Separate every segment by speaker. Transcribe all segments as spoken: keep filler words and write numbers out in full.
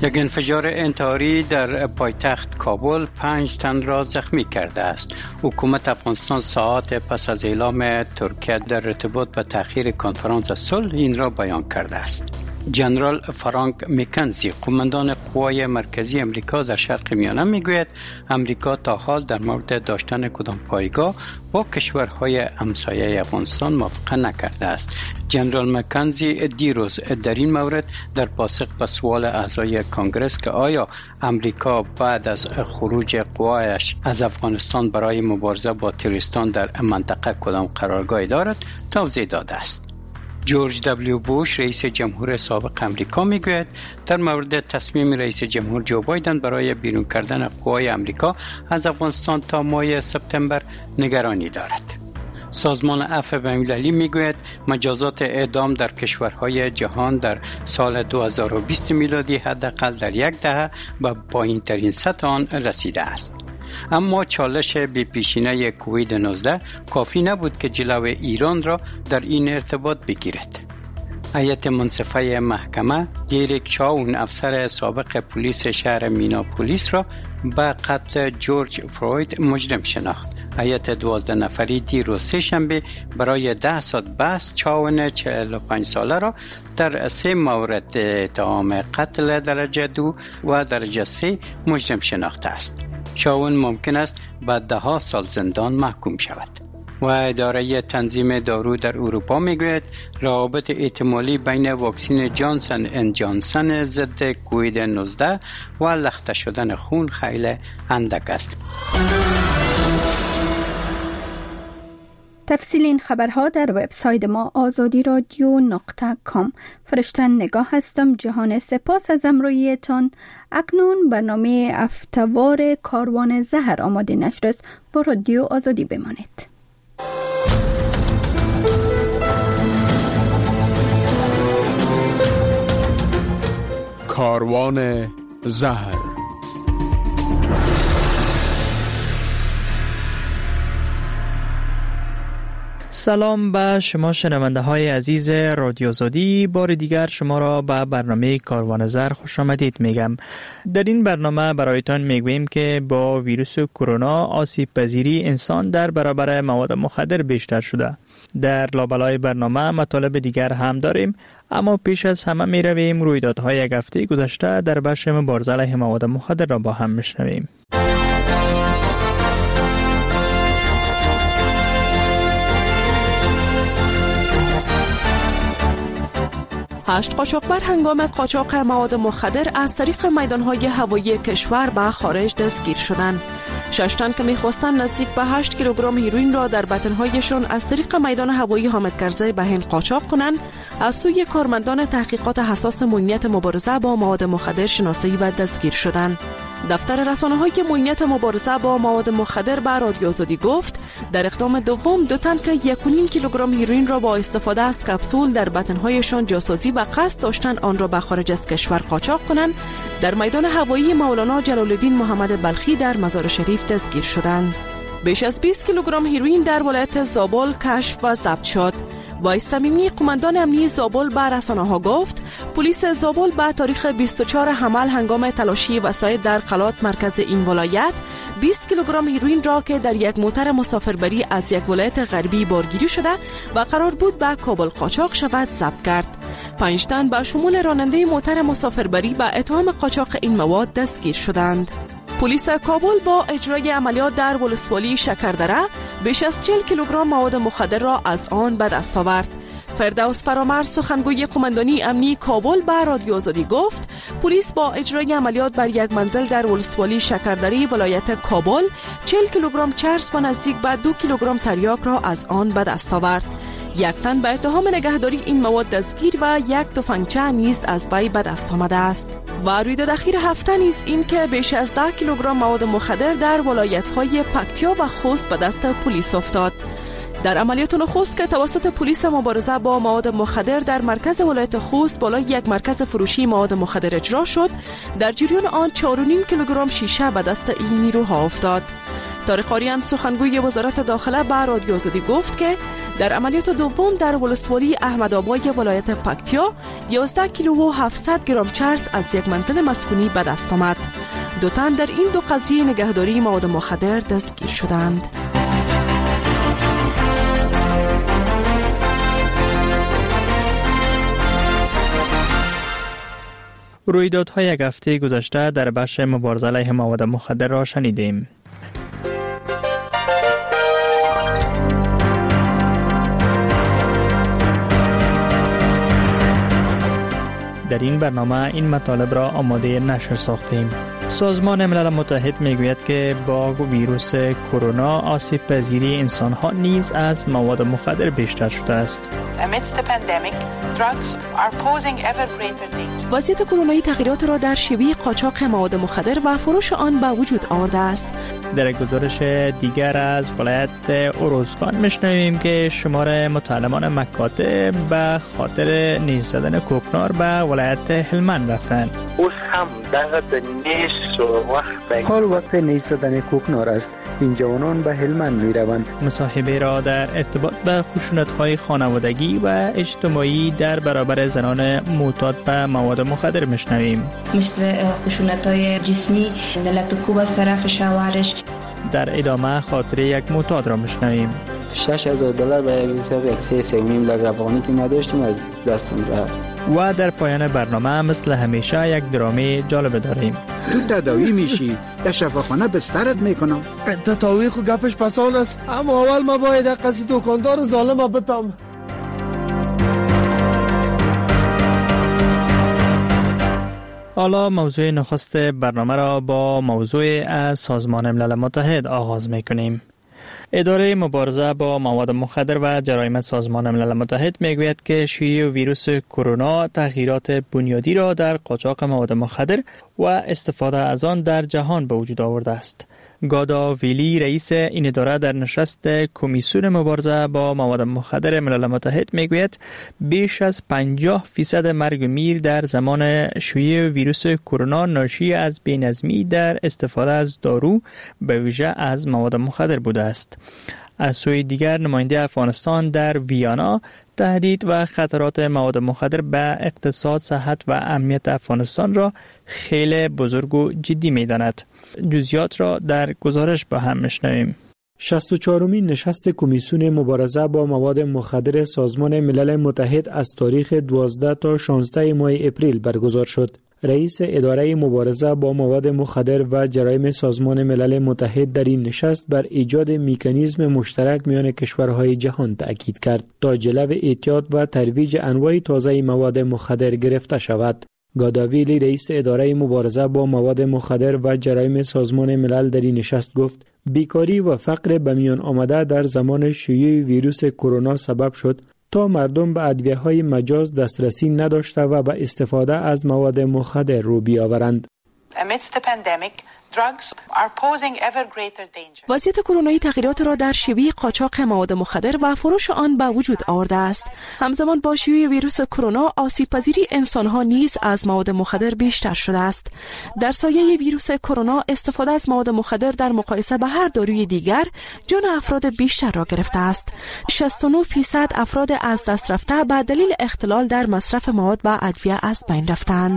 Speaker 1: یک انفجار انتحاری در پایتخت کابل پنج تن را زخمی کرده است. حکومت افغانستان ساعات پس از اعلام ترکیه در ارتباط با تأخیر کنفرانس صلح این را بیان کرده است. جنرال فرانک مکنزی قماندان قوای مرکزی امریکا در شرق میانه میگوید امریکا تا حال در مورد داشتن کدام پایگاه با کشورهای همسایه افغانستان موافقه نکرده است. جنرال مکنزی دیروز در این مورد در پاسخ به سوال اعضای کانگرس که آیا امریکا بعد از خروج قوایش از افغانستان برای مبارزه با تروریستان در منطقه کدام قرارگاهی دارد توضیح داده است. جورج دبلیو بوش رئیس جمهور سابق امریکا میگوید در مورد تصمیم رئیس جمهور جو بایدن برای بیرون کردن قوای امریکا از افغانستان تا ماه سپتامبر نگرانی دارد. سازمان عفو بین‌المللی میگوید مجازات اعدام در کشورهای جهان در سال دو هزار و بیست میلادی حداقل در یک دهه به پایین‌ترین سطح آن رسیده است. اما چالش بی‌پیشینه کووید نوزده کافی نبود که جلو ایران را در این ارتباط بگیرد. هیئت منصفه محکمه دیریک چاون افسر سابق پلیس شهر میناپولیس را به قتل جورج فلوید مجرم شناخت. هیئت دوازده نفری دیروز سه شنبه برای ده ساعت بحث چاون چهل و پنج ساله را در سه مورد اتهام قتل درجه دو و درجه سه مجرم شناخته است. چاون ممکن است بعد ده ها سال زندان محکوم شود. و اداره تنظیم دارو در اروپا میگوید روابط احتمالی بین واکسن جانسن اند جانسن ضد کووید نوزده و لخته شدن خون خیلی اندک است.
Speaker 2: تفصیل این خبرها در وبسایت ما آزادی رادیو نقطه کام. فرشته نگاه هستم. جهان سپاس از همراهیتان. اکنون برنامه افتوار کاروان زهر آماده نشر است. با رادیو آزادی بمانید.
Speaker 3: کاروان زهر.
Speaker 4: سلام به شما شنونده های عزیز رادیو آزادی. بار دیگر شما را به برنامه کاروان زهر خوش آمدید میگم. در این برنامه برایتان میگوییم که با ویروس کرونا آسیب پذیری انسان در برابر مواد مخدر بیشتر شده. در لابلای برنامه مطالب دیگر هم داریم، اما پیش از همه می رویم رویدادهای یک هفته گذشته در بخش مبارزه علیه مواد مخدر را با هم میشنویم.
Speaker 5: هشت قاچاقبر هنگام قاچاق مواد مخدر از طریق میدانهای هوایی کشور به خارج دستگیر شدند. شش تن که می‌خواستند نزدیک به هشت کیلوگرم هیروئین را در بطن‌هایشان از طریق میدان هوایی حامد کرزی به هند قاچاق کنند، از سوی کارمندان تحقیقات حساس معینیت مبارزه با مواد مخدر شناسایی و دستگیر شدند. دفتر رسانه‌های معینیت مبارزه با مواد مخدر به رادیو آزادی گفت در اقدام دوم دو تن که یک و نیم کیلوگرم هیروئین را با استفاده از کپسول در بطن‌هایشان جاسازی و قصد داشتند آن را به خارج از کشور قاچاق کنند، در میدان هوایی مولانا جلال الدین محمد بلخی در مزار شریف دستگیر شدند. بیش از بیست کیلوگرم هیروئین در ولایت زابل کشف و ضبط شد. وایس صمیمی قماندان امنیتی زابل به رسانه‌ها گفت پلیس زابل به تاریخ بیست و چهارم حمل هنگام تلاشی وسایل در قلات مرکز این ولایت بیست کیلوگرم هیروئین را که در یک موتر مسافربری از یک ولایت غربی بارگیری شده و قرار بود به کابل قاچاق شود ضبط کرد. پنج تن به شمول راننده موتر مسافربری به اتهام قاچاق این مواد دستگیر شدند. پلیس کابل با اجرای عملیات در ولسوالی شکردره بیش از چهل کیلوگرم مواد مخدر را از آن به دست آورد. فردوس فرامرز سخنگوی قماندانی امنی کابل به رادیو آزادی گفت پلیس با اجرای عملیات بر یک منزل در ولسوالی شکردری ولایت کابل چهل کیلوگرم چرس و نزدیک به دو کیلوگرم تریاک را از آن به دست آورد. یک تن به اتهام نگهداری این مواد دستگیر و یک تفنگچه نیز از وی به دست آمده است. و رویداد اخیر هفته نیز این که بیش از ده کیلوگرم مواد مخدر در ولایت‌های پکتیا و خوست به دست پلیس افتاد. در عملیات نخست که توسط پلیس مبارزه با مواد مخدر در مرکز ولایت خوست بالای یک مرکز فروشی مواد مخدر اجرا شد، در جریان آن چهار و نیم کیلوگرم شیشه به دست این نیروها افتاد. طارق آریان سخنگوی وزارت داخله به رادیو آزادی گفت که در عملیات دوم در ولسوالی احمدآباد ولایت پکتیا یازده کیلو و هفتصد گرم چرس از یک منزل مسکونی به دست آمد. دو تن در این دو قضیه نگهداری مواد مخدر دستگیر شدند.
Speaker 4: رویدادهای یک هفته گذشته در بخش مبارزه علیه مواد مخدر را شنیدیم. در این برنامه این مطالب را آماده نشر ساختیم. سازمان ملل متحد میگوید که با ویروس کرونا آسیب پذیری انسان‌ها نیز از مواد مخدر بیشتر شده است.
Speaker 5: وضعیت کرونایی تغییرات را در شیوه قاچاق مواد مخدر و فروش آن به وجود آورده است.
Speaker 4: در یک گزارش دیگر از ولایت اوروزگان میشنویم که شمار متعلمان مکاتب به خاطر نیش زدن کوکنار به ولایت هلمند رفتند.
Speaker 6: اوس هم دغه نیش و وقت
Speaker 7: حال وقت نیش زدن کوکنار است. این جوانان به هلمند می روند.
Speaker 4: مصاحبه را در ارتباط به خشونت‌های خانوادگی و اجتماعی در برابر زنان معتاد به مواد مخدر میشنویم.
Speaker 8: مثل خشونت‌های جسمی، دلت کوب سر فشارش.
Speaker 4: در ادامه خاطره یک معتاد را میشنویم.
Speaker 9: شش هزار دلار به یک حساب یک سه سه نیم لاک افغانی که ما داشتیم از دستم رفت.
Speaker 4: و در پایان برنامه مثل همیشه یک درامه جالب داریم.
Speaker 10: تو تداوی میشی در شفاخانه بسترت میکنم.
Speaker 11: تداوی خو گپش پسان است، اما اول ما باید قصد دکاندار ظالم بتم.
Speaker 4: حالا موضوع نخست برنامه را با موضوع از سازمان ملل متحد آغاز میکنیم. اداره مبارزه با مواد مخدر و جرایم سازمان ملل متحد میگوید که شیوع ویروس کرونا تغییرات بنیادی را در قاچاق مواد مخدر و استفاده از آن در جهان به وجود آورده است. گادا ویلی رئیس این اداره در نشست کمیسیون مبارزه با مواد مخدر ملل متحد میگوید بیش از پنجاه فیصد مرگ و میر در زمان شیوع ویروس کرونا ناشی از بی‌نظمی در استفاده از دارو به ویژه از مواد مخدر بوده است. از سوی دیگر نماینده افغانستان در ویانا تهدید و خطرات مواد مخدر به اقتصاد، صحت و امنیت افغانستان را خیلی بزرگ و جدی می‌داند. جزئیات را در گزارش با هم می‌شنویم.
Speaker 12: شصت و چهارمین نشست کمیسیون مبارزه با مواد مخدر سازمان ملل متحد از تاریخ دوازده تا شانزده ماه اپریل برگزار شد. رئیس اداره مبارزه با مواد مخدر و جرایم سازمان ملل متحد در این نشست بر ایجاد مکانیزم مشترک میان کشورهای جهان تأکید کرد تا جلو اعتیاد و ترویج انواع تازه مواد مخدر گرفته شود. گاداویلی رئیس اداره مبارزه با مواد مخدر و جرایم سازمان ملل در این نشست گفت بیکاری و فقر به میان آمده در زمان شیوع ویروس کرونا سبب شد تا مردم به ادویه‌های مجاز دسترسی نداشته و به استفاده از مواد مخدر رو بیاورند.
Speaker 5: وضعیت کرونایی تغییرات را در شیوه قاچاق مواد مخدر و فروش آن به وجود آورده است. همزمان با شیوع ویروس کرونا آسیب پذیری انسان‌ها نیز از مواد مخدر بیشتر شده است. در سایه ویروس کرونا استفاده از مواد مخدر در مقایسه با هر داروی دیگر جان افراد بیشتر را گرفته است. شصت و نه درصد افراد از دست رفته به دلیل اختلال در مصرف مواد و ادویه از بین رفتند.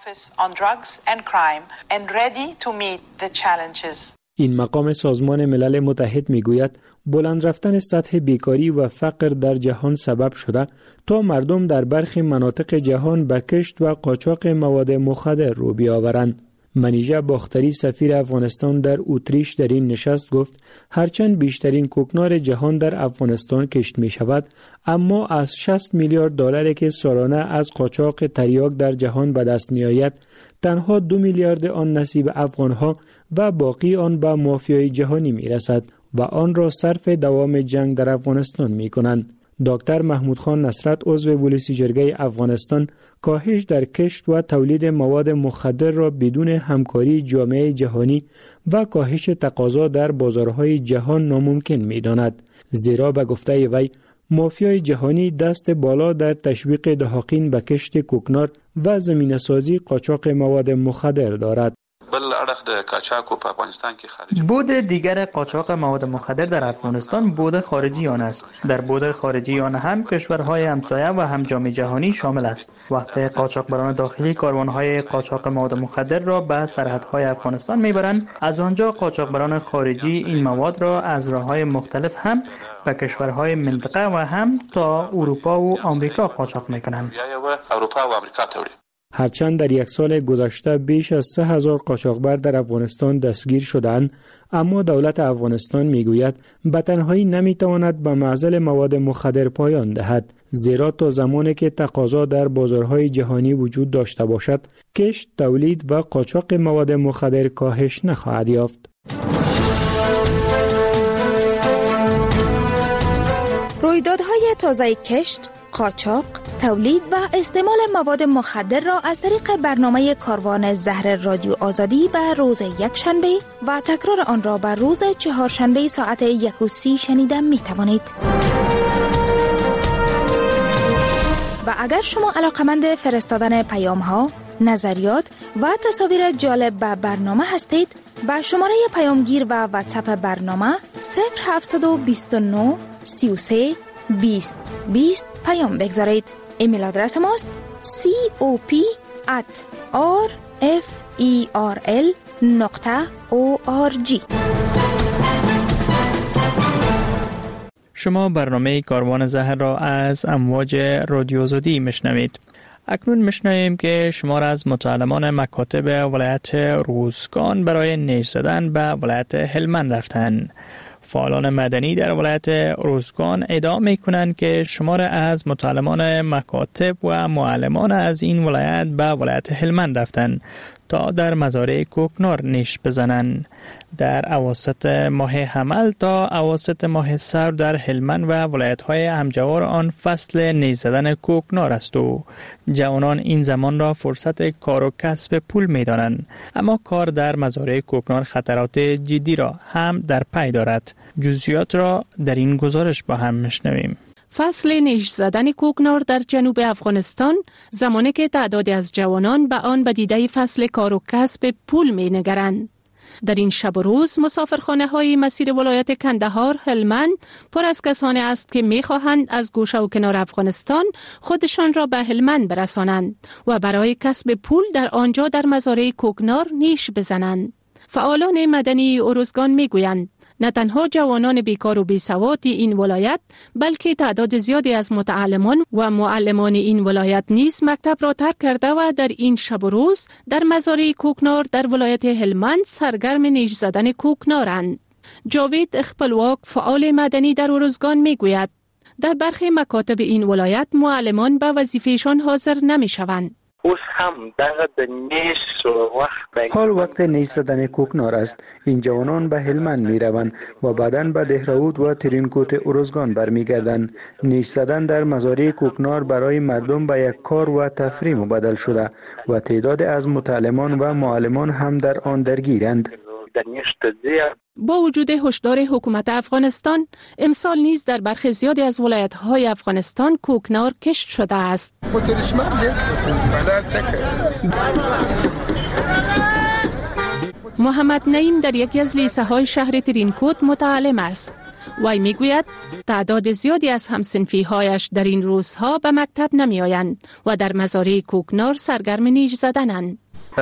Speaker 12: این مقام سازمان ملل متحد میگوید بلند رفتن سطح بیکاری و فقر در جهان سبب شده تا مردم در برخی مناطق جهان به کشت و قاچاق مواد مخدر رو بیاورند. منیژه باختری سفیر افغانستان در اتریش در این نشست گفت هرچند بیشترین کوکنار جهان در افغانستان کشت می شود، اما از شصت میلیارد دلاری که سالانه از قاچاق تریاک در جهان به دست می آید، تنها دو میلیارد آن نصیب افغانها و باقی آن به مافیای جهانی می رسد و آن را صرف دوام جنگ در افغانستان می کنند. دکتر محمود خان نصرت عضو ولسی جرگه افغانستان کاهش در کشت و تولید مواد مخدر را بدون همکاری جامعه جهانی و کاهش تقاضا در بازارهای جهان ناممکن می‌داند، زیرا به گفته وی مافیای جهانی دست بالا در تشویق دهاقین به کشت کوکنار و زمینه‌سازی قاچاق مواد مخدر دارد.
Speaker 13: بل
Speaker 4: بود دیگر قاچاق مواد مخدر در افغانستان بود خارجی آن است. در بود خارجی آن هم کشورهای همسایه و هم جام جهانی شامل است. وقتی قاچاقبران داخلی کاروانهای قاچاق مواد مخدر را به سرحدهای افغانستان میبرند، از آنجا قاچاقبران خارجی این مواد را از راههای مختلف هم به کشورهای منطقه و هم تا اروپا و آمریکا قاچاق میکنند.
Speaker 12: هرچند در یک سال گذشته بیش از سه هزار قاچاقبر در افغانستان دستگیر شدند، اما دولت افغانستان میگوید به تنهایی نمیتواند به معضل مواد مخدر پایان دهد، زیرا تا زمانی که تقاضا در بازارهای جهانی وجود داشته باشد، کشت، تولید و قاچاق مواد مخدر کاهش نخواهد یافت.
Speaker 2: رویدادهای تازه کشت، قاچاق، تولید و استعمال مواد مخدر را از طریق برنامه کاروان زهر رادیو آزادی به روز یکشنبه و تکرار آن را به روز چهارشنبه ساعت یک و سی شنیده می توانید. و اگر شما علاقمند فرستادن پیام ها، نظریات و تصاویر جالب به برنامه هستید، با شماره پیامگیر و واتساپ برنامه صفر هفت دو نه سی و سه بیست بیست پیام بگذارید. ایمیل آدرس ماست سی او پی ات آر اف ای آر ال نقطه او آر جی.
Speaker 4: شما برنامه کاروان زهر را از امواج رادیو آزادی میشنوید. اکنون میشنویم که شمار از متعلمان مکاتب ولایت روزگان برای نیش زدن به ولایت هلمند رفتند. فعالان مدنی در ولایت روزگان ادعا می‌کنند که شمار از متعلمان مکاتب و معلمان از این ولایت به ولایت هلمند رفتند تا در مزارع کوکنار نیش بزنند. در اواسط ماه حمل تا اواسط ماه سرد در هلمند و ولایت‌های همجوار آن فصل نیش زدن کوکنار است و جوانان این زمان را فرصت کار و کسب پول می‌دانند. اما کار در مزارع کوکنار خطرات جدی را هم در پی دارد. جزئیات را در این گزارش با هم میشنویم.
Speaker 5: فصل نیش زدن کوکنار در جنوب افغانستان زمانی که تعدادی از جوانان به آن به دیده فصل کار و کسب پول می نگرند. در این شب و روز مسافرخانه های مسیر ولایت کندهار هلمند پر از کسانی است که می خواهند از گوشه و کنار افغانستان خودشان را به هلمند برسانند و برای کسب پول در آنجا در مزارع کوکنار نیش بزنند. فعالان مدنی ارزگان می گویند نه تنها جوانان بیکار و بیسوادی این ولایت بلکه تعداد زیادی از متعلمان و معلمان این ولایت نیز مکتب را ترک کرده و در این شب و روز در مزارع کوکنار در ولایت هلمند سرگرم نیش زدن کوکنارند. جاوید اخپلواک فعال مدنی در ارزگان می گوید در برخی مکاتب این ولایت معلمان به وظیفهشان حاضر نمی شوند.
Speaker 7: حال وقت نیش زدن کوکنار است. این جوانان به هلمند می روند و بعداً به دهراود و ترینکوت ارزگان برمیگردند. نیش زدن در مزارع کوکنار برای مردم به یک کار و تفریح مبدل شده و تعداد از متعلمان و معلمان هم در آن درگیرند.
Speaker 5: با وجود هشدار حکومت افغانستان، امسال نیز در برخی زیادی از ولایت‌های افغانستان کوکنار کشت شده است. محمد نعیم در یکی از لیسه‌های شهر ترینکوت متعلم است. وی میگوید تعداد زیادی از همسنفی‌هایش در این روزها به مکتب نمی‌آیند و در مزارع کوکنار سرگرم نیش زدنند.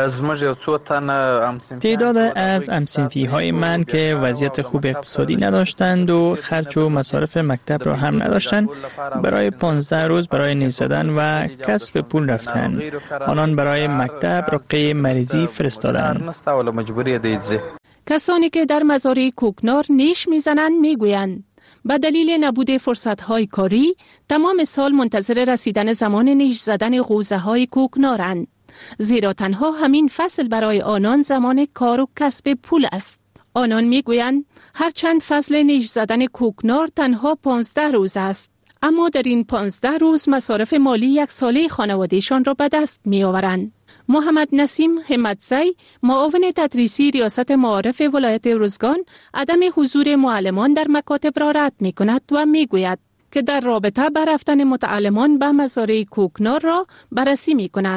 Speaker 4: تعداد از همسنفی های من که وضعیت خوب اقتصادی نداشتند و خرج و مصارف مکتب را هم نداشتند برای پانزده روز برای نیش زدن و کسب پول رفتند. آنان برای مکتب رقیه مریضی فرستادند.
Speaker 5: کسانی که در مزارع کوکنار نیش میزنند میگویند به دلیل نبود فرصت‌های کاری تمام سال منتظر رسیدن زمان نیش زدن غوزه‌های کوکنارند، زیرا تنها همین فصل برای آنان زمان کار و کسب پول است. آنان میگویند هرچند فصل نیش زدن کوکنار تنها پانزده روز است، اما در این پانزده روز مصارف مالی یک ساله خانوادهشان را به دست می آورند. محمد نسیم همتزی، معاون تدریسی ریاست معارف ولایت ارزگان، عدم حضور معلمان در مکاتب را رد می کند و می گوید که در رابطه با رفتن متعلمان به مزارع کوکنار را بررسی می کنند.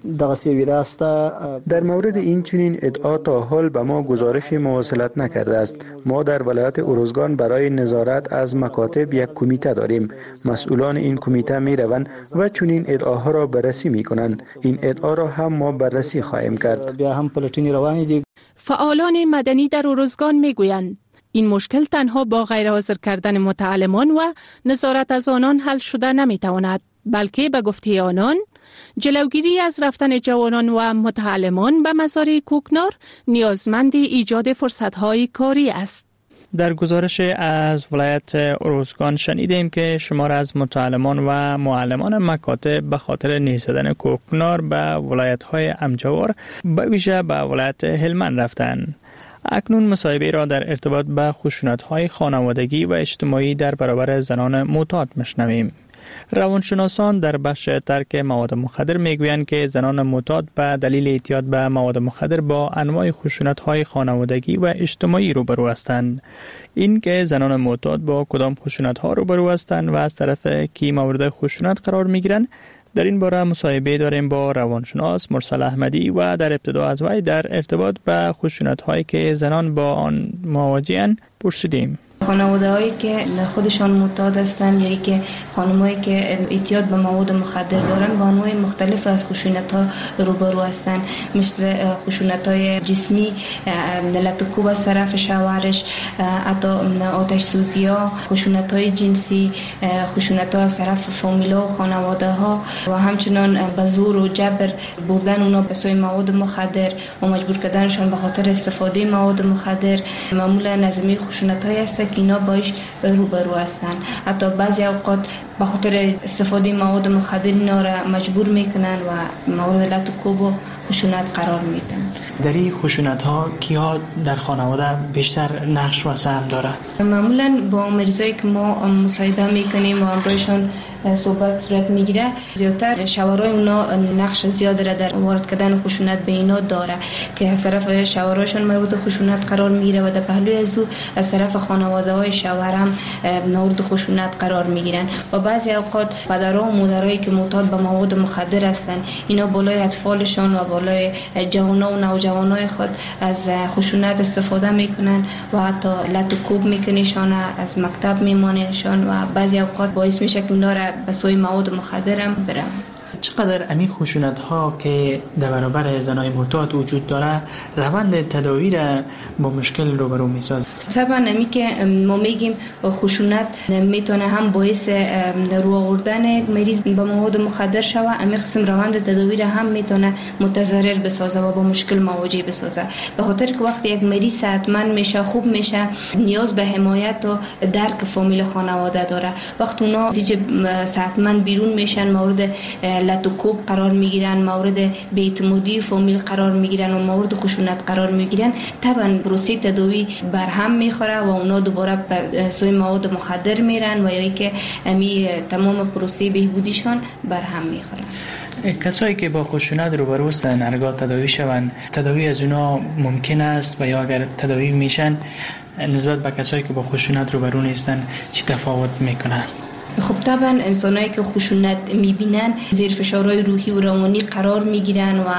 Speaker 13: دغه سیویده است.
Speaker 7: در مورد این چنین ادعا تا حال به ما گزارش مواصلت نکرده است. ما در ولایت ارزگان برای نظارت از مکاتب یک کمیته داریم. مسئولان این کمیته می روند و چنین ادعاها را بررسی می کنند. این ادعا را هم ما بررسی خواهیم کرد.
Speaker 13: بیا هم پلاتینی روانی دی.
Speaker 5: فعالان مدنی در ارزگان می گویند این مشکل تنها با غیر حاضر کردن متعلمان و نظارت از آنان حل شده نمی تواند، بلکه به گفته آنان جلوگیری از رفتن جوانان و متعلمان به مزار کوکنار نیازمند ایجاد فرصت‌های کاری است.
Speaker 4: در گزارش از ولایت ارزگان شنیدیم که شمار از متعلمان و معلمان مکاتب به خاطر نیستدن کوکنار به ولایت‌های امجوار به ویژه به ولایت هلمند رفتند. اکنون مصاحبه را در ارتباط به خشونت‌های خانوادگی و اجتماعی در برابر زنان معتاد میشنویم. روانشناسان در بخش ترک مواد مخدر میگویند که زنان معتاد به دلیل اعتیاد به مواد مخدر با انواع خشونت‌های خانوادگی و اجتماعی روبرو هستند. این که زنان معتاد با کدام خشونت‌ها روبرو هستند و از طرف کی مورد خشونت قرار میگیرند، در این باره مصاحبه داریم با روانشناس مرسل احمدی و در ابتدا از وی در ارتباط به خشونت‌هایی که زنان با آن مواجه‌اند پرسیدیم.
Speaker 8: خانواده هایی که خودشان معتاد هستند یا ای که خانمایی که اعتیاد به مواد مخدر دارن با انواع مختلف از خشونت ها روبرو هستند، مثل خشونت های جسمی، لط و کوب از طرف شوهرش، حتی آتش سوزی ها، خشونت های جنسی، خشونت ها از طرف فامیلا و خانواده ها و همچنان به زور و جبر بردن اونا به سوی مواد مخدر و مجبور کردنشان به خاطر استفاده مواد مخدر. معمولا نظمی خشونت های است که اینا باش روبرو هستند. حتی بعضی اوقات به خاطر استفاده مواد مخدر اینا را مجبور میکنن و مورد لط و کوب و خشونت قرار میدن.
Speaker 4: در این خشونت ها کیا در خانواده بیشتر نقش و سهم داره؟
Speaker 8: معمولا با مریضایی که ما مصاحبه میکنیم و همراهشان صحبت صورت میگیره، زیادتر شوهرای اونا نقش زیاد را در وارد کردن خشونت به اینا داره که از طرف شوهرایشان مورد خشونت قرار میگیره و در پهلوی از او از طرف خانواده های شوهر هم مورد خشونت قرار میگیرن. و بعضی اوقات پدرها و مادرایی که معتاد به مواد مخدر هستن، اینا بالای اطفالشان و بالای جوانان و نوجوانای خود از خشونت استفاده میکنن و حتی لط و کوب میکنیشان، از مکتب میمانیشان و بعضی اوقات باعث میشه که اونا را به سوی مواد مخدر هم برن.
Speaker 4: چقدر امی خشونت ها که در برابر زنای معتاد وجود داره روند تداوی را با مشکل روبرو میسازه؟
Speaker 8: طبعا امی که ما میگیم خشونت میتونه هم باعث رو آوردن یک مریض به مواد مخدر شوه، امی قسم روند تداوی را هم میتونه متضرر بسازه و با مشکل مواجه بسازه. به خاطر که وقتی یک مریض صحتمند میشه، خوب میشه، نیاز به حمایت و درک فامیل خانواده داره. وقتی اونا از صحتمند بیرون میشن، مورد لط و کوب قرار میگیرن، مورد بی‌اعتمادی فامیل قرار میگیرن و مورد خشونت قرار میگیرن، طبعا پروسه تداوی برهم میخوره و اونا دوباره به سوی مواد مخدر میرن و یا اینکه امی تمام پروسه بهبودیشان برهم میخوره.
Speaker 4: کسایی که با خشونت روبرو هستن هرگاه تداوی شوند، تداوی از اونا ممکن است و یا اگر تداوی میشن نسبت به کسایی که با خشونت روبرو نیستن چی تفاوت میکنن؟
Speaker 8: خب طبعا انسانایی که خشونت میبینن زیر فشارهای روحی و روانی قرار میگیرن و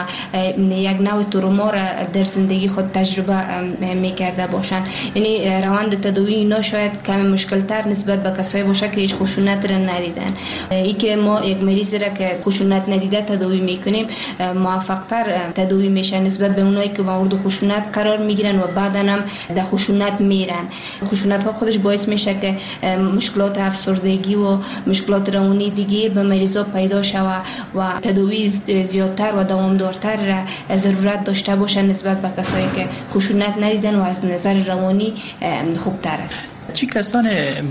Speaker 8: یک نوع تروما را در زندگی خود تجربه میکرده باشن. یعنی روند تداوی اینا شاید کم مشکل تر نسبت به کسایی باشه که هیچ خشونت را ندیدن. ای که ما یک مریض را که خشونت ندیده تداوی میکنیم موفق تر تداوی میشه نسبت به اونایی که مورد خشونت قرار میگیرن و بعدا هم در خشونت میرن. خشونت ها خودش باعث میشه که مشکلات افسردگی و مشکلات روانی دیگه به مریضا پیدا شوه و تداوی زیادتر و دوامدارتر را ضرورت داشته باشه نسبت به کسایی که خشونت ندیدن و از نظر روانی خوبتر است.
Speaker 4: چی کسان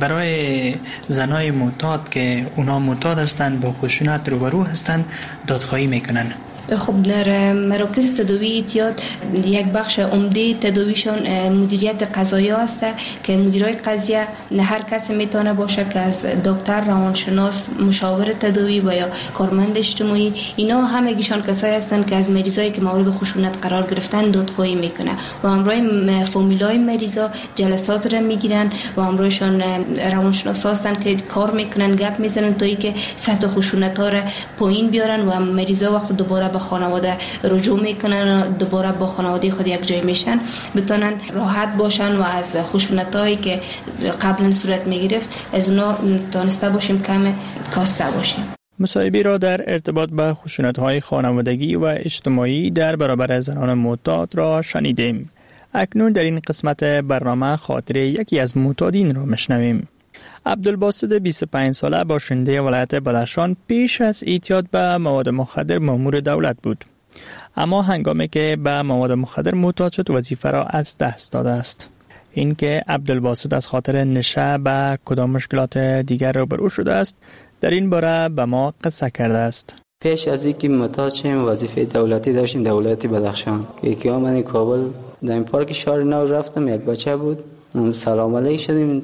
Speaker 4: برای زنای معتاد که اونا معتاد هستند با خشونت روبرو هستند دادخواهی میکنن؟
Speaker 8: خب در مراکز تداوی اعتیاد یک بخش عمده تداویشان مدیریت قضایی است که مدیرای قضیه هر کس میتونه باشه که از دکتر، روانشناس، مشاور تداوی و یا کارمند اجتماعی، اینا همگیشان کسایی هستند که از مریضایی که مورد خشونت قرار گرفتن دادخواهی میکنه و همراه فامیلای مریضا جلسات را میگیرن و همراهشان روانشناس هستند که کار میکنن، گپ میزنن تا اینکه سطح خشونت ها را پایین بیارن و مریضا وقت دوباره به خانواده رجوع میکنن و دوباره با خانواده خود یک جای میشن، بتونن راحت باشن و از خشونتایی که قبلا صورت میگرفت از اونا دانسته باشیم، کم کاسته باشیم.
Speaker 4: مصاحبه را در ارتباط به خشونت‌های خانوادگی و اجتماعی در برابر زنان معتاد را شنیدیم. اکنون در این قسمت برنامه خاطره یکی از معتادین را میشنویم. عبدالباسط بیست و پنج ساله باشنده ولایت بدخشان پیش از اعتیاد به مواد مخدر مأمور دولت بود. اما هنگامی که به مواد مخدر معتاد شد وظیفه را از دست داده است. این که عبدالباسط از خاطر نشه به کدام مشکلات دیگر روبرو شده است در این باره به ما قصه کرده است.
Speaker 9: پیش از اینکه معتاد شدم وظیفه دولتی داشتیم در ولایت بدخشان. یکی من کابل در این پارک شهر نو رفتم، یک بچه بود، هم سلام علیک شدیم،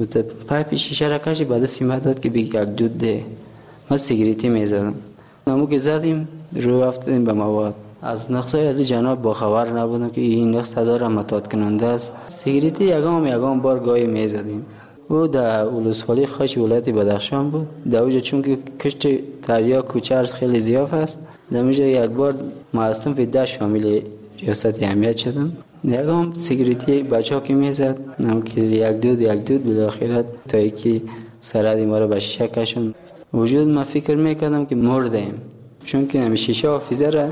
Speaker 9: پایپ شیشه را کشید، بعد سیمه داد که بگی یک دود ده. ما سیگریتی میزدم، نمو که زدیم رو رفتیم به مواد. از نقصای از جناب با خبر نبودم که این نقص داره معتاد کننده است. سیگریتی یگام یگام بار گاهی میزدیم. او در ولسوالی خاش ولایت بدخشان بود. در اونجا چون که کشت دریا کوچرز خیلی زیاد است، در اونجا یک بار ما هستم فیده شامل ریاست اهمیت شدم. یگام سیگریتی بچه ها که میزد، نم که یک دود یک دود بالاخره تا یکی سرد ما رو به شیشه کشون. وجود ما فکر میکردم که مردیم، چون که نمی شیشه حافظه را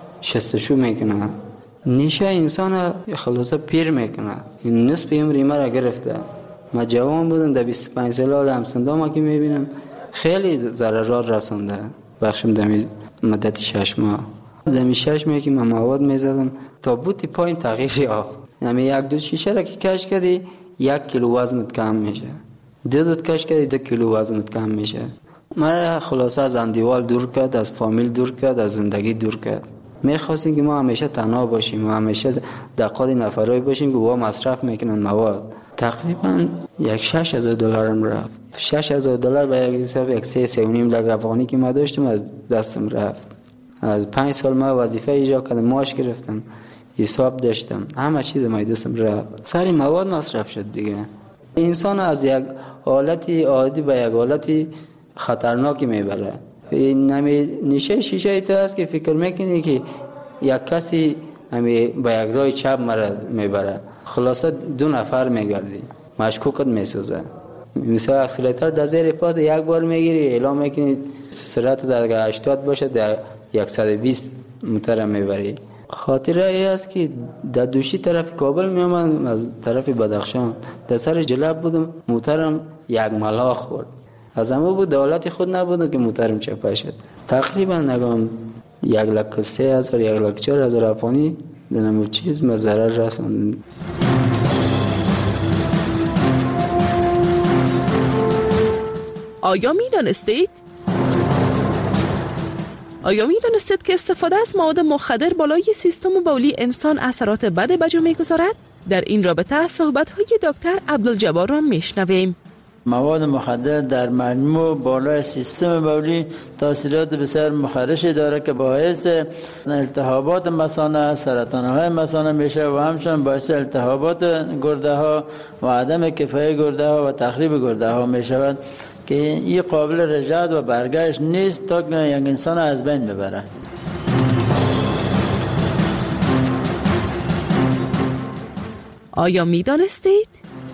Speaker 9: شستشو میکنه. نیشه انسان خلاصه پیر میکنه. این نصف عمری ما را گرفته. ما جوان بودم، در بیست و پنج ساله همسندام که میبینم خیلی ضررات رسونده. بخشم دمی مدت شش ماه دمی شش ماه که من مواد میزدم تا بوتی پایین تغییر یافت. یعنی یک دو شیشه را که کش کردی یک کیلو وزنت کم میشه، دو دوت کش کردی دو کیلو وزنت کم میشه. مرا خلاصه از اندیوال دور کرد، از فامیل دور کرد، از زندگی دور کرد. میخواستیم که ما همیشه تنها باشیم و همیشه دقیق نفرایی باشیم که با مصرف میکنن مواد. تقریبا یک شش هزار دلارم رفت. شش هزار دلار به یک حساب یک سه سه و نیم لک افغانی که ما داشتم از دستم رفت. از پنج سال ما وظیفه اجرا کردم، معاش گرفتم، حساب داشتم، همه چیز ما دستم رفت. سری مواد مصرف شد دیگه. انسان از یک حالتی عادی به یک حالتی خطرناکی میبره. این نمی نیشه شیشه ایت است که فکر میکنی که یک کسی همی با یک راه چپ مرد میبره، خلاصه دو نفر میگردی، مشکوکت میسوزه. مثلا اکسلراتور در زیر پات یک بار میگیری، اعلام میکنی سرعت در هشتاد باشه، در صد و بیست موتور میبری. خاطره ای است که در دوشی طرف کابل میامدم، از طرف بدخشان در سر جلب بودم، موتورم یک ملاخ خورد. از همه بود دولتی خود نبودم که موترم چپه شد. تقریبا نگم یک لک سه هزار یک لک چهار هزار افغانی دنمو چیز مزرر رسوند.
Speaker 5: آیا می دانستید؟ آیا می دانستید که استفاده از مواد مخدر بالای سیستم بولی انسان اثرات بد به جا می‌گذارد؟ در این رابطه صحبت‌های دکتر عبدالجبار را میشنویم.
Speaker 14: مواد مخدر در مجموع بالای سیستم بولی تاثیرات بسیار مخرشی داره که باعث التهابات مثانه، سرطان‌های مثانه میشه و همچنین باعث التهابات گرده ها و عدم کفایی گرده ها و تخریب گرده ها میشود که این قابل رجعت و برگشت نیست تا که یک انسان از بین ببره.
Speaker 5: آیا می دانستید؟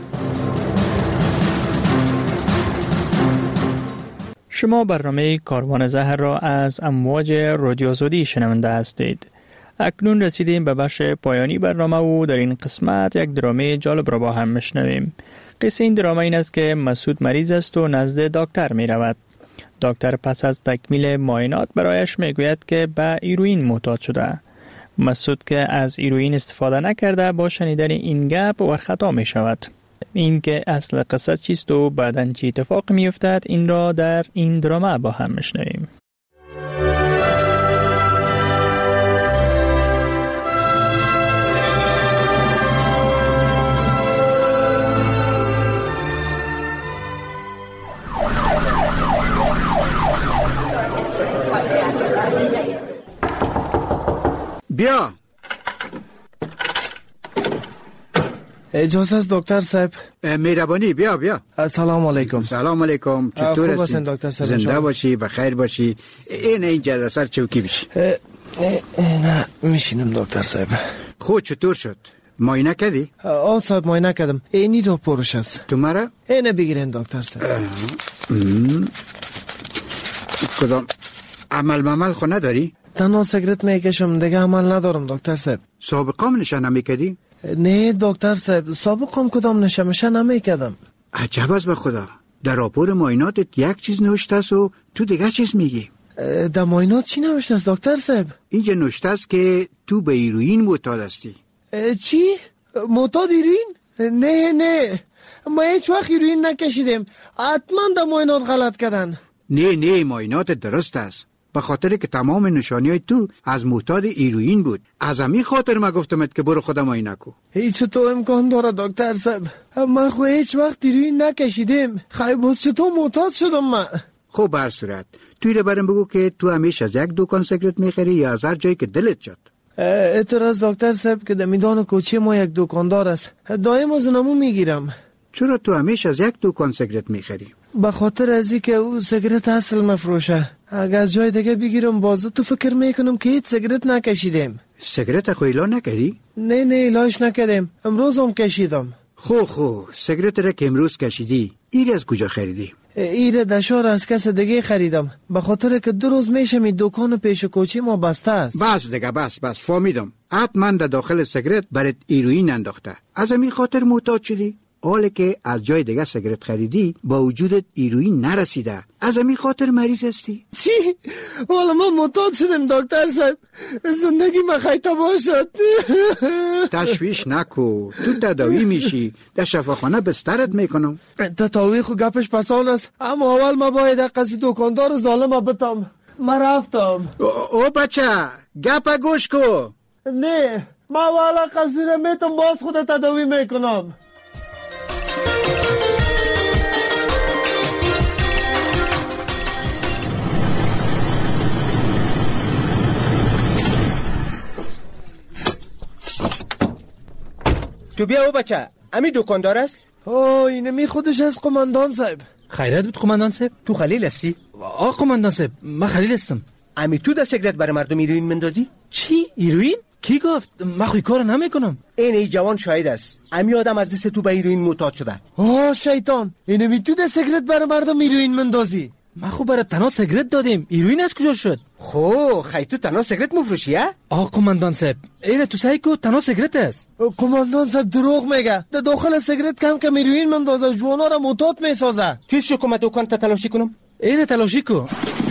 Speaker 4: شما برنامه کاروان زهر را از امواج رادیو آزادی شنونده هستید. اکنون رسیدیم به بخش پایانی برنامه و در این قسمت یک درامه جالب را با هم میشنویم. قصه این درامه این است که مسعود مریض است و نزد دکتر می رود. دکتر پس از تکمیل معاینات برایش می گوید که به هیروئین معتاد شده. مسعود که از هیروئین استفاده نکرده با شنیدن این گپ ورخطا می شود. این که اصل قصه چیست و بعداً چی اتفاق می افتد این را در این درامه با هم میشنویم.
Speaker 10: بیا.
Speaker 11: اجازه است دکتر صاحب؟
Speaker 10: مهربانی بیا بیا.
Speaker 11: سلام علیکم.
Speaker 10: سلام علیکم. چطور هستی؟
Speaker 11: دکتر صاحب؟
Speaker 10: زنده باشی، بخیر باشی. این اینجا سر چوکی بشی.
Speaker 11: نه میشینم دکتر صاحب.
Speaker 10: خود چطور شد؟ ماینه کردی؟
Speaker 11: آه صاحب ماینه کردم. اینی رو پروش است.
Speaker 10: تو مرا؟
Speaker 11: اینه بگیرین دکتر صاحب.
Speaker 10: کدام عمل ممل خو نداری؟
Speaker 11: تنها سیگرت میکشم دیگه عمل ندارم دکتر صاحب.
Speaker 10: سابقام نشه نمیکردی؟
Speaker 11: نه دکتر صاحب سابقام کدام نشه میشه نمیکردم.
Speaker 10: عجب است به خدا. در راپور مایناتت یک چیز نوشته است و تو دیگه چیز میگی.
Speaker 11: در ماینات چی نوشته است دکتر صاحب؟
Speaker 10: اینجا نوشته است که تو به هیروئین معتاد هستی.
Speaker 11: چی؟ معتاد هیروئین؟ نه نه ما هیچ وقت هیروئین نکشیدیم. حتما در ماینات غلط کردن.
Speaker 10: نه نه ماینات درست است. به خاطر که تمام نشانی‌های تو از معتاد هیروئین بود. از همین خاطر ما گفتمت که برو خودت معاینه کو.
Speaker 11: هیچ تو امکان داره دکتر صاحب. من خو هیچ وقت هیروئین نکشیدیم. خیلی باز چطور معتاد شدم من؟
Speaker 10: خب بر صورت توی رو برم بگو که تو همیشه از یک دکان سیگرت میخری یا از هر جایی که دلت شد؟
Speaker 11: اعتراض دکتر صاحب که در میدان کوچه ما یک دکاندار است. دائم از نمو میگیرم.
Speaker 10: چرا تو همیشه از یک دکان سیگرت میخری؟
Speaker 11: به خاطر ازی که او سیگرت اصل مفروشه. اگه از جای دیگه بگیرم بازو تو فکر میکنم که هیچ سیگرت نکشیدیم.
Speaker 10: سیگرت خو اعلان نکردی؟
Speaker 11: نه نه اعلانش نکردیم. امروز هم کشیدم.
Speaker 10: خو خو سیگرت را که امروز کشیدی ایره از کجا خریدی؟
Speaker 11: ایره دشار از کس دیگه خریدم. به خاطر که دو روز میشه می دکان پیش کوچه ما بسته است.
Speaker 10: بس دیگه بس بس فهمیدم. حتما در داخل سیگرت برات هیروئین انداخته. از همین خاطر معتاد شدی؟ حالا که از جای دیگه سیگرت خریدی با وجودت هیروئین نرسیده. از همین خاطر مریض هستی؟
Speaker 11: چی؟ حالا من معتاد شدم دکتر صاحب. زندگی من خیلی تباه شد.
Speaker 10: تشویش نکو. تو تداوی میشی. در شفاخانه بسترت میکنم.
Speaker 11: تداوی خو گپش پسان است. اما اول ما باید قصد دکاندار ظالم بتم. من رفتم.
Speaker 10: او, او بچه گپ گوش کو.
Speaker 11: نه ما اول قصد نمیتم باز خود تداوی میکنم.
Speaker 15: تو بیا او بچه امی دکاندار است؟
Speaker 11: اوه اینمی خودش از قماندان صاحب.
Speaker 15: خیرت بود قماندان صاحب. تو خلیل هستی؟
Speaker 16: آه قماندان صاحب من خلیل هستم.
Speaker 15: امی تو در سیگرت برای مردم هیروئین مندازی؟
Speaker 16: چی؟ هیروئین؟ کی گفت؟ من خوی کار نمیکنم.
Speaker 15: این ای جوان شاهد است. امی آدم از دست تو به هیروئین معتاد شده.
Speaker 11: آه شیطان اینمی تو در سیگرت برای مردم هیروئین مندازی؟
Speaker 16: ما خو برای تنها سیگرت دادیم. هیروئین از کجا شد؟
Speaker 15: خو خی تو تنها سیگرت مفروشی ها؟
Speaker 16: آه قماندان صاحب اینه تو سعی کو تنها سیگرت است.
Speaker 11: قماندان صاحب دروغ میگه. در داخل سیگرت کم کم هیروئین مندازه. جوانا را معتاد میسازه.
Speaker 15: تو شو کم دکان تا تلاشی کنم؟
Speaker 16: اینه تلاشی کو.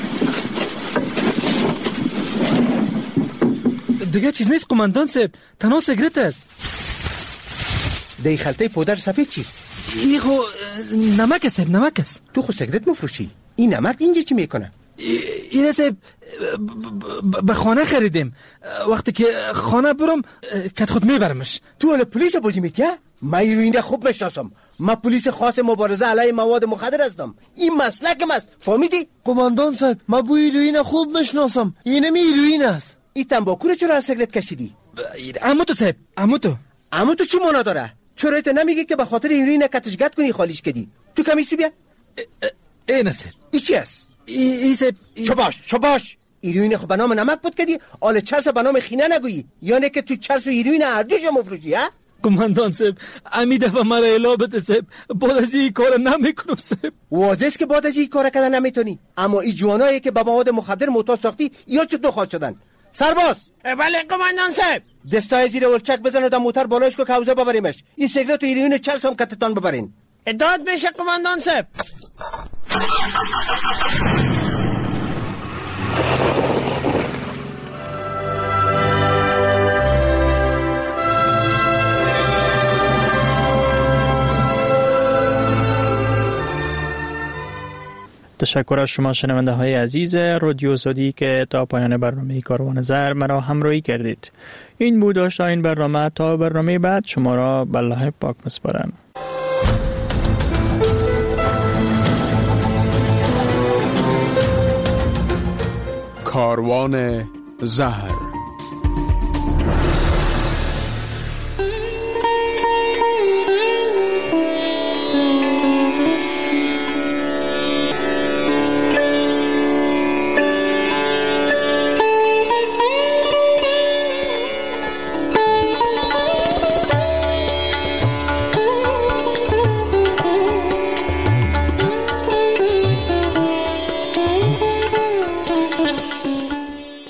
Speaker 16: دیگه چیز نیست قماندان صاحب تنها سیگرت است.
Speaker 15: دی خلطه پودر سفید چیست؟
Speaker 16: ای خو نمک است نمک است.
Speaker 15: تو خو سیگرت مفروشی. این نمک اینجا چی میکنه؟
Speaker 16: این صاحب به خانه خریدیم. وقتی که خانه برم کت خود میبرمش.
Speaker 15: تو حالا پلیس بازی میتیه؟ من هیروئین خوب میشناسم. من پلیس خاص مبارزه علیه مواد مخدر هستم. این مسلکم است. فهمیدی؟
Speaker 11: قماندان صاحب من بو هیروئین خوب میشناسم. اینمی هیروئین است.
Speaker 15: این تنباکو رو چرا از سیگرت کشیدی؟
Speaker 16: عمو تو صاحب عمو تو
Speaker 15: عمو تو چی معنا داره؟ چرا ایت نمیگی که به خاطر هیروئین کتشگت کنی خالیش کردی؟ تو کمیسو بیا.
Speaker 16: این صاحب
Speaker 15: این چی است؟
Speaker 16: این صاحب
Speaker 15: چو باش چو باش هیروئین خو به نام نمک بود کردی آل چرس به نام خینه نگویی یعنی که تو چرس و هیروئین هر دوشو مفروشی ها؟
Speaker 16: قماندان صاحب امی دفعه مرا الا بده صاحب. بعد از این کار نمیکنم صاحب.
Speaker 15: واضح است که بعد از این کار کردن نمیتونی. اما این جوانایی که به مواد مخدر معتاد ساختی یا چطور خواهد شدن؟ سرباز
Speaker 17: بله قماندان صاحب.
Speaker 15: دستای زیر ولچک بزن و در موتر بالایش کو که حوزه ببریمش. این سیگرت و هیروئین چرس هم کتتان ببرین.
Speaker 17: اطاعت میشه قماندان صاحب.
Speaker 4: تشکر از شما شنونده های عزیز رادیو زودی که تا پایان برنامه کاروان زر مرا همراهی کردید. این بود داشت این برنامه. تا برنامه بعد شما را به الله پاک میسپارم.
Speaker 3: کاروان زهر